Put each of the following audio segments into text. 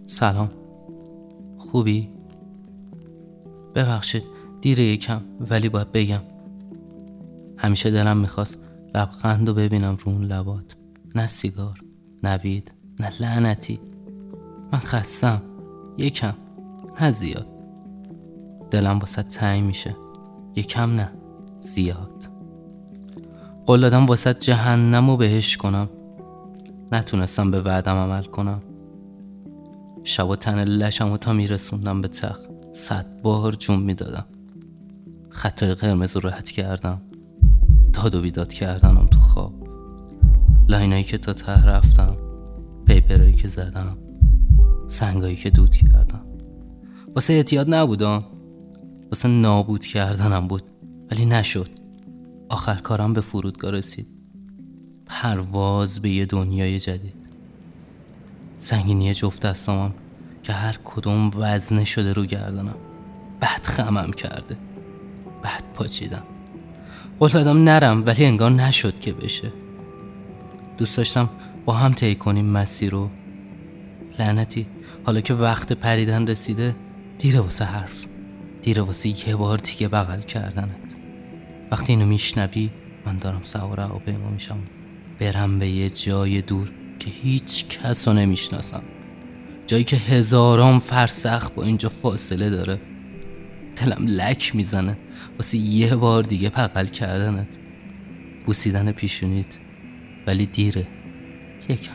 سلام، خوبی؟ ببخشید دیره یکم، ولی باید بگم همیشه دلم میخواست لبخندو ببینم رو اون لبات. نه سیگار، نه وید، نه لعنتی. من خستم، یکم، نه زیاد. دلم واسه تنگ میشه، یکم نه زیاد. قول دادم واسه جهنمو بهش کنم، نتونستم به وعدم عمل کنم. شب و تن لشمو تا میرسوندم به تخت 100 بار جون میدادم. خطای قرمز رو رد کردم، داد و بیداد کردنم تو خواب. لاینایی که تا ته رفتم، پیپرایی که زدم، سنگایی که دود کردم. واسه اعتیاد نبودم، واسه نابود کردنم بود، ولی نشد. آخر کارم به فرودگاه رسید، پرواز به یه دنیای جدید. سنگینی جفت دستامم که هر کدوم وزنه شده رو گردنم. بعد خمم کرده، بعد پاچیدم. قول دادم نرم، ولی انگار نشد که بشه. دوست داشتم با هم طی کنیم مسیر رو. لعنتی حالا که وقت پریدن رسیده، دیره واسه حرف، دیره واسه یه بار دیگه بغل کردنت. وقتی اینو میشنوی من دارم سوار هواپیما میشم، برم به یه جای دور که هیچ کس رو نمیشناسم، جایی که هزاران فرسخ با اینجا فاصله داره. دلم لک میزنه واسه یه بار دیگه بغل کردنت، بوسیدن پیشونیت، ولی دیره یکم.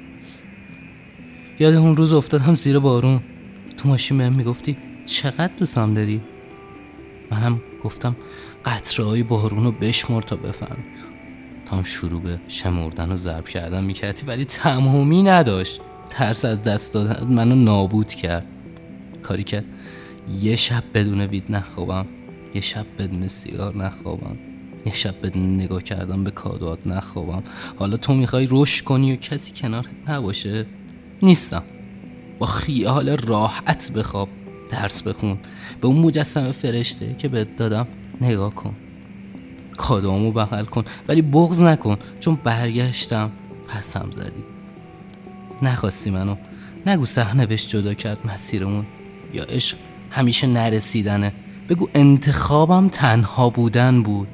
یاد اون روز افتادم زیر بارون، تو ماشین بهم میگفتی چقدر دوستم داری. منم گفتم قطره‌های بارون رو بشمر تا بفهم. تا هم شروع به شمردن و ضرب کردن میکردی، ولی تمامی نداشت. ترس از دست دادن منو نابود کرد. کاری کرد یه شب بدون وید نخوابم، یه شب بدون سیگار نخوابم، یه شب بدون نگاه کردن به کادوات نخوابم. حالا تو میخوای رشد کنی و کسی کنارت نباشه؟ نیستم. با خیال راحت بخواب، درس بخون، به اون مجسمه فرشته که بهت دادم نگاه کن، کادوامو بغل کن، ولی بغض نکن، چون برگشتم پسم زدی. نخواستی منو، نگو سرنوشت جدا کرد مسیرمون، یا عشق همیشه نرسیدنه. بگو انتخابم تنها بودن بود.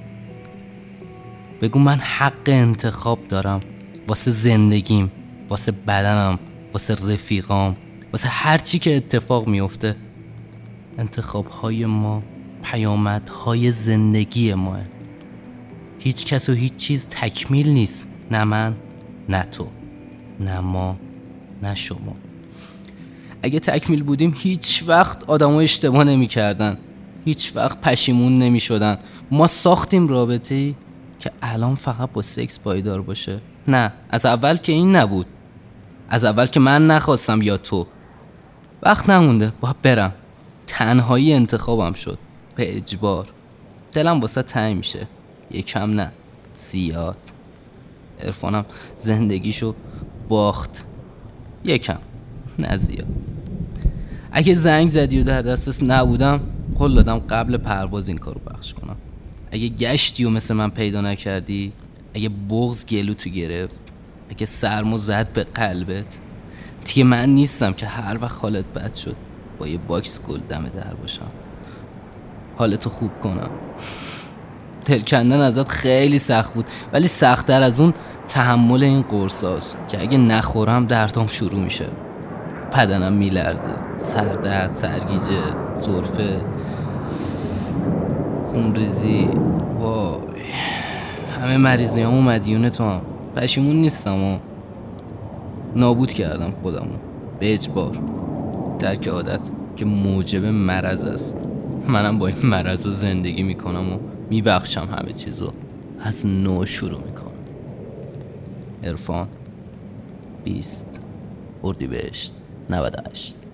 بگو من حق انتخاب دارم، واسه زندگیم، واسه بدنم، واسه رفیقام، واسه هرچی که اتفاق میفته. انتخابهای ما پیامدهای زندگی ماه. هیچ کس و هیچ چیز تکمیل نیست، نه من، نه تو، نه ما، نه شما. اگه تکمیل بودیم هیچ وقت آدم‌ها اشتباه نمی‌کردن، هیچ وقت پشیمون نمی‌شدن. ما ساختیم رابطه‌ای که الان فقط با سکس پایدار باشه. نه، از اول که این نبود. از اول که من نخواستم یا تو. وقت نمونده، باید برم. تنهایی انتخابم شد، به اجبار. دلم واسه تنگ میشه، یکم نه زیاد. عرفانم زندگیشو باخت، یکم نه زیاد. اگه زنگ زدی و در دسترس نبودم، قول دادم قبل پرواز این کارو پخش کنم. اگه گشتی و مثل من پیدا نکردی، اگه بغض گلو تو گرفت، اگه سرمو زد به قلبت، دیگه من نیستم که هر وقت حالت بد شد با یه باکس گل دم در باشم، حالتو خوب کنم. دل کندن ازت خیلی سخت بود، ولی سخت‌تر از اون تحمل این قرصاست که اگه نخورم دردام شروع میشه. بدنم میلرزه، سردرد، سرگیجه، سرفه، خونریزی. وای، همه مریضیامو مدیون تو هم. پشیمون نیستم و نابود کردم خودمو به اجبار. درک عادت که موجب مرض است. منم با این مرض رو زندگی میکنم و میبخشم، همه چیزو از نو شروع میکنم. عرفان 20 اردیبهشت 98.